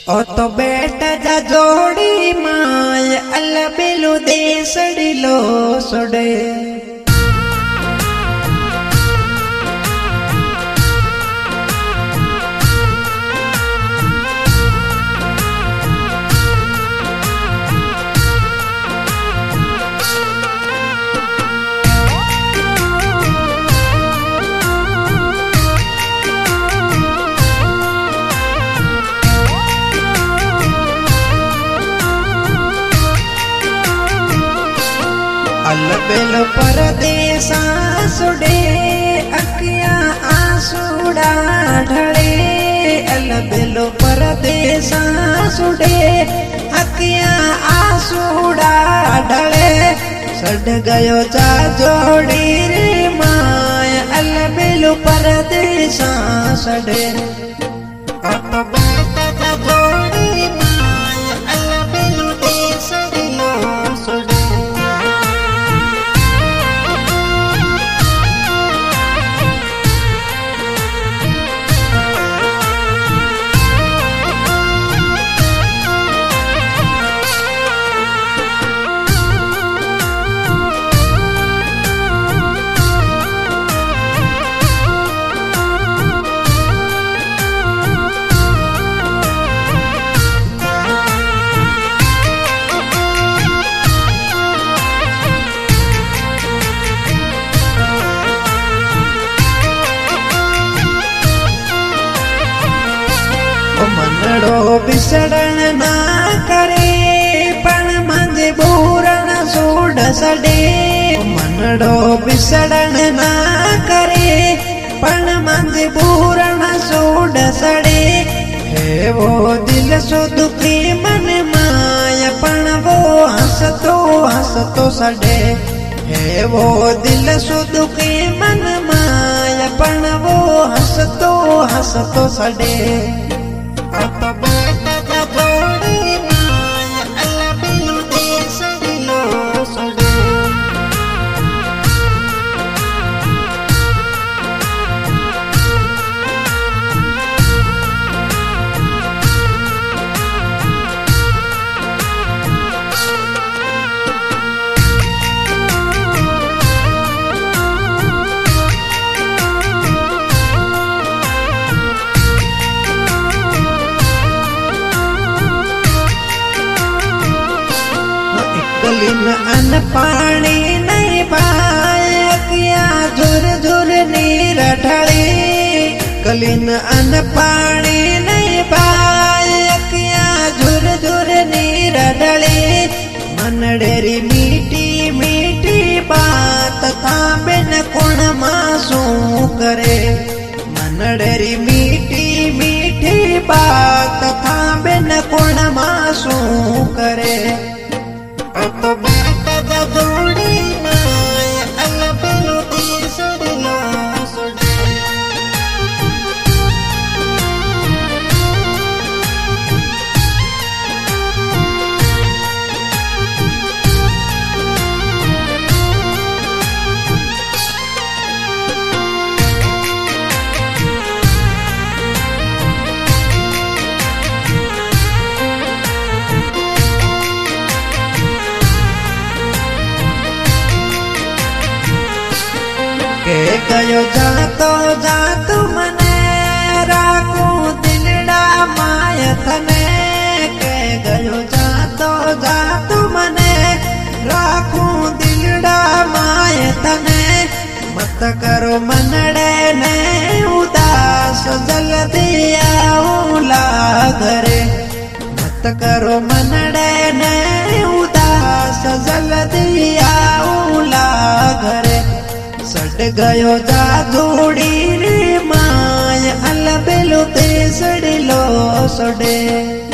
ओ तो बेटा जा जोड़ी माय अल बेलू दे सड़ी लो सोडे अलबेलो परदेसा सुडे अखियां आंसूड़ा ढले अलबेलो परदेसा सुडे अखियां आंसूड़ा ढले सड़ गयो जा जोड़ी रे माय अलबेलो परदेसा सड़े मनड़ो बिसड़न ना करे पण मंजे बूरण सूड सडे मनड़ो बिसड़न ना करे पण मंजे बूरण सूड सडे है वो दिल सो दुखी मन माया पण वो हंसतो सडे है वो दिल सो दुखी मन माया पण वो हंसतो सडे अन पानी नहीं पाया झुर झुर नीर ढले कलिन अन पानी नहीं पाया झुर झुर नीर ढले मनडेरी मीठी मीठी बात था बिन कुण मासू करे मनडेरी मीठी मीठी बात था बिन कुण मासू करे गयो जातो मने राखू दिलड़ा माय थने के गयो जातो मने राखू दिलड़ा माय थने मत करो मनड़े ने उदास जल्दी आऊला घरे मत करो मनड़े ने उदास जल्दी आऊला घरे सड़ गयो जा जोड़ी रे माय अल बेलो ते सड़ लो सड़े।